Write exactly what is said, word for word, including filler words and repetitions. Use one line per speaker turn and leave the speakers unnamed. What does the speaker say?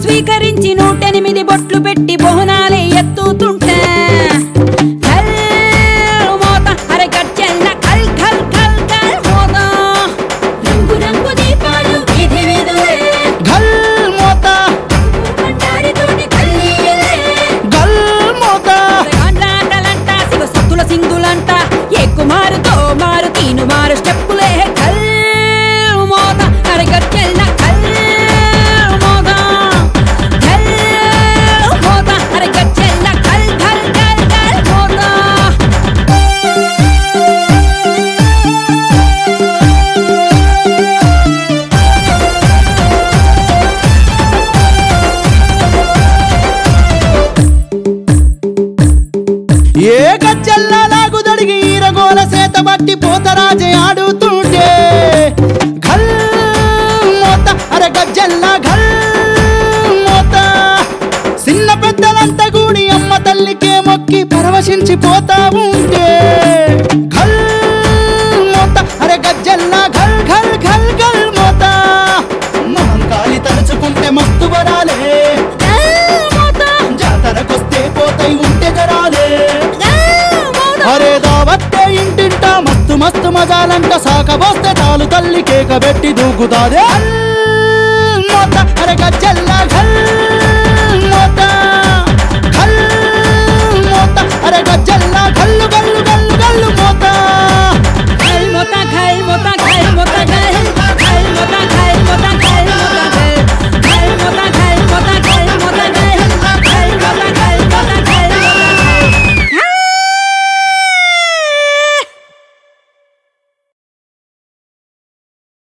స్వీకరించి నూటెనిమిది బొట్లు పెట్టి బోనాలే ఎత్తుతుంటే ఘల్ మోత అరే గజ్జెల్ల ఘల్ ఘల్ ఘల్ ఘల్ మోత రంగు రంగు దీపాలు వీధి వీధులే
ఘల్ మోత
బండారితోటి కల్లీయలే
ఘల్ మోత
ఆటలంట శివ సత్తుల సింగులంట ఏ కుమారుతో మారు తీను మారు స్టెప్పులే ఘల్ మోత అరే గజ్జెల్ల ఘల్ మోత ఘల్ మోత అరే గజ్జెల్ల ఘల్ ఘల్ ఘల్ ఘల్ మోత
ఏ గజ్జెల్లా లాగుదడిగి ఈరగోల సేత బట్టి పోతరాజే ఆడుతుంటే ఘల్ మోత అరే గజ్జెల్లా ఘల్ మోత చిన్న పెద్దలంతా కూడి అమ్మ తల్లికే మొక్కి పరవశించి పోతా ఉంటే ఘల్ మోత అరే గజ్జెల్లా ఘల్ ఘల్ ఘల్ ఘల్ మోత మహంకాళి తలుచుకుంటే మస్తు వరాలే
ఘల్ మోత
జాతరకొస్తే పోతాయి ఉంటే జరాలే
ఘల్ మోత
అరే దావత్తే ఇంటింట మస్తు మస్తు మజాలంట సాకబోస్తే చాలు తల్లి కేక పెట్టి దూకుతాదే మోత అరే గజ్జెల్ల